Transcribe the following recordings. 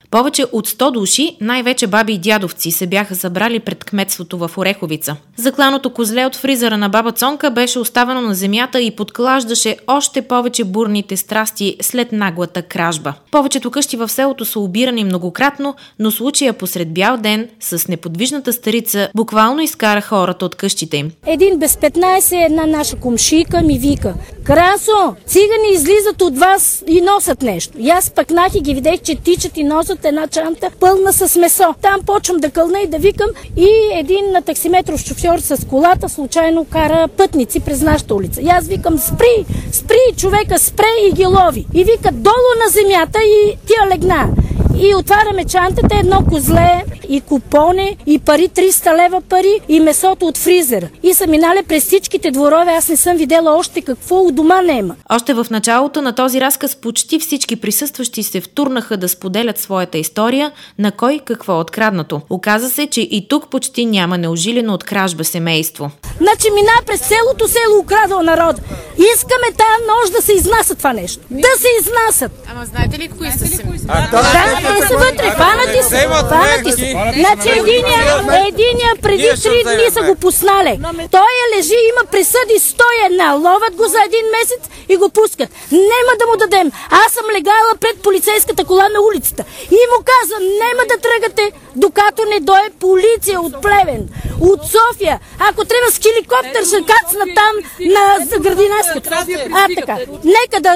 Повече от 100 души, най-вече баби и дядовци, се бяха събрали пред кметството в Ореховица. Закланото козле от фризера на баба Цонка беше оставено на земята и подклаждаше още повече бурните страсти след наглата кражба. Повечето къщи в селото са обирани многократно, но случая посред бял ден с неподвижната старица буквално изкара хората от къщите им. Един без 15, една наша комшийка ми вика: "Красо, цигани излизат от вас и носят нещо." И аз пъкнах и ги видех, че тичат и носят една чанта пълна с месо. Там почвам да кълна и да викам, и един на таксиметров шофьор с колата случайно кара пътници през нашата улица. И аз викам: спри, човека, спре, и ги лови. И вика: "Долу на земята и тя легна." И отваряме чантата, едно козле, и купони, и пари, 300 лева пари, и месото от фризера. И са минали през всичките дворове, аз не съм видела още какво у дома нема. Още в началото на този разказ почти всички присъстващи се втурнаха да споделят своята история, на кой какво е откраднато. Оказа се, че и тук почти няма неожилено от кражба семейство. Значи мина през цялото село украдал народа. Искаме тази нощ да се изнасят това нещо. Да се изнасят. Ама знаете ли кои са се? Те са вътре, фанати са. Значи единия преди 3 дни са го пуснали. Той лежи, има присъди 101. Ловят го за 1 месец и го пускат. Нема да му дадем. Аз съм легала пред полицейската кола на улицата и му казвам: "Нема да тръгате, докато не дойде полиция от Плевен, от София. Ако трябва с хеликоптер ще кацна там на градинарската." Така. Нека да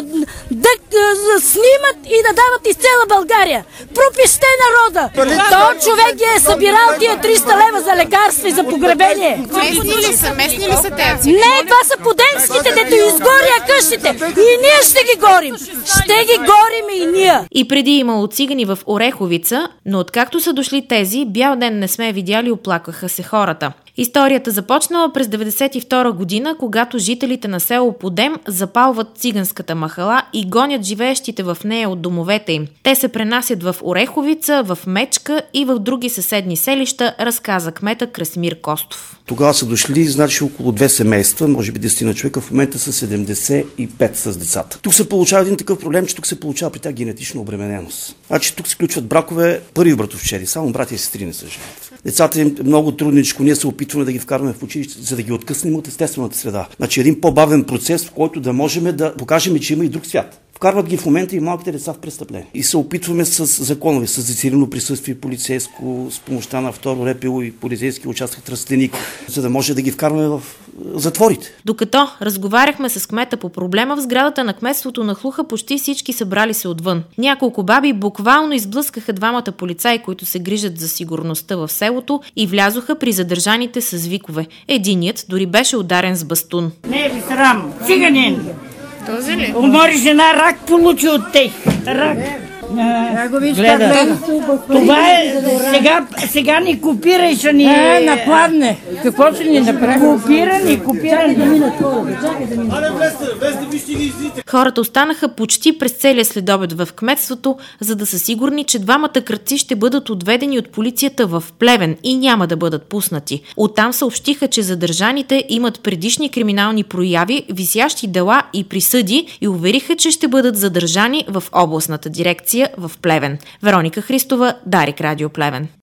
снимат и да дават из цяла България. Пропиште народа! То човек е събирал тия 300 лева за лекарства и за погребение. Местни ли са тези? Не, това са поденските, дето изгоря къщите. И ние ще ги горим. Ще ги горим и ние. И преди имало цигани в Ореховица, но откакто са дошли тези, бял ден не сме видяли, оплакваха се хората. Историята започнала през 1992 година, когато жителите на село Подем запалват циганската махала и гонят живеещите в нея от домовете им. Те се пренасят в Ореховица, в Мечка и в други съседни селища, разказа кмета Красимир Костов. Тогава са дошли, значи, около 2 семейства, може би 10 човека, в момента са 75 с децата. Тук се получава един такъв проблем, че тук се получава при тях генетична обремененост. Значи тук се включват бракове първи братовчери, само братя и сестри не са женят. Децата им много трудничко, ние се опитваме да ги вкараме в училище, за да ги откъснем от естествената среда. Значи един по-бавен процес, в който да можем да покажем, че има и друг свят. Вкарват ги в момента и малките деца в престъпление. И се опитваме с законови, с засилено присъствие полицейско, с помощта на второ РПУ и полицейски участък Тръстеник, за да може да ги вкарваме в затворите. Докато разговаряхме с кмета по проблема, в сградата на кметството нахлуха почти всички събрали се отвън. Няколко баби буквално изблъскаха двамата полицаи, които се грижат за сигурността в селото, и влязоха при задържаните с викове. Единият дори беше ударен с бастун. Не е ли срам? Циганин! Този ли? Умори жена, рак получи от тех. Рак. Гледа. Това е, сега ни копира и ще ни напладне. Какво ще ни направи? Копира. Хората останаха почти през целия следобед в кметството, за да са сигурни, че двамата крадци ще бъдат отведени от полицията в Плевен и няма да бъдат пуснати. Оттам съобщиха, че задържаните имат предишни криминални прояви, висящи дела и присъди, и увериха, че ще бъдат задържани в областната дирекция в Плевен. Вероника Христова, Дарик Радио Плевен.